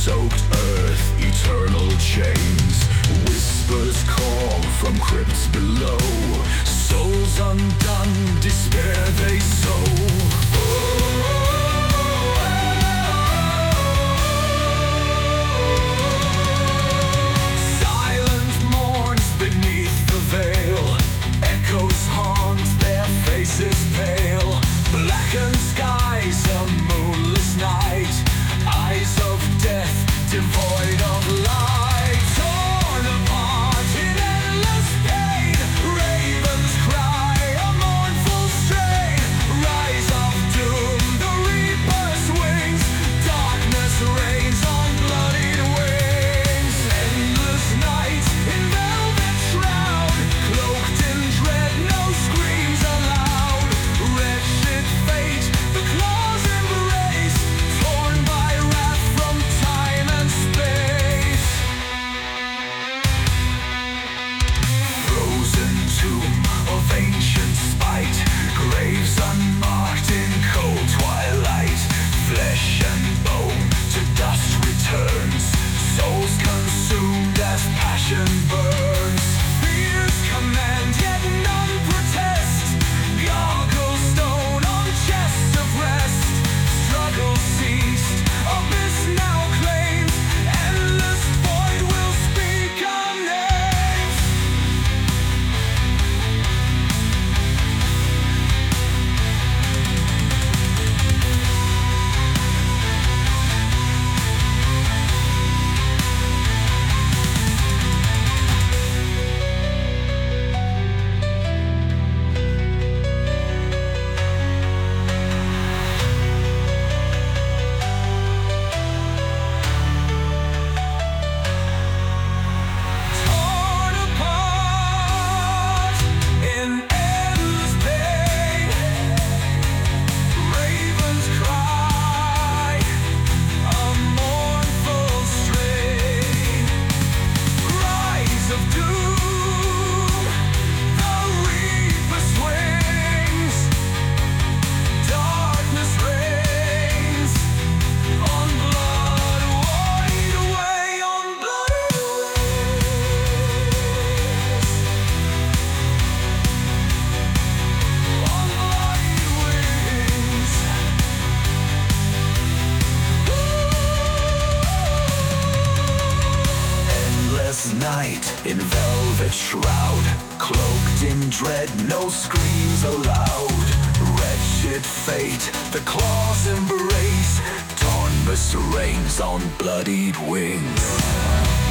soaked earth, eternal chains. Whispers call from crypts below. Souls undone, despair they sow. Silent mourns beneath the veil. Echoes haunt, their faces pale. Blackened skies, a moonless night. Eyes of death, devoid of light. Torn apart in endless pain. Ravens cry, a mournful strain. Rise of doom, the reaper's wings. Darkness reigns on bloodied wings. Endless night in velvet shroud. Cloaked in dread, no screams allowed. Wretched fate, the claws embrace. Torn by wrath from time and space. Frozen tomb of ancient spite. Graves unmarked in cold twilight. Flesh and bone to dust returns. Souls consumed as passion burns. Fears command, yet none protest. Gargle stone on chest of rest. Struggle ceased, abyss now claims. Endless void will speak our names. Torn apart in endless pain. Ravens cry, a mournful strain. Rise of doom, the reaper swings. Darkness reigns on blood, wide away on bloody wings. On bloody wings. Endless night in velvet shroud. Cloaked in dread, no screams allowed. Wretched fate, the claws embrace. Dawnless reigns on bloodied wings.